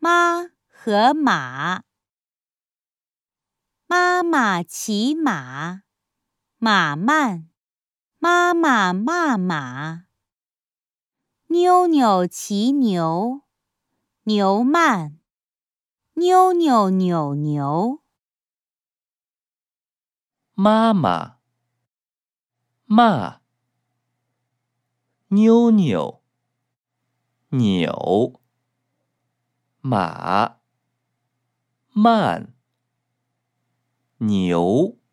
妈和马。妈妈骑马，马慢，妈妈骂马。妞妞骑牛，牛慢，妞妞扭牛。 妈妈骂，妞妞扭，马慢，牛。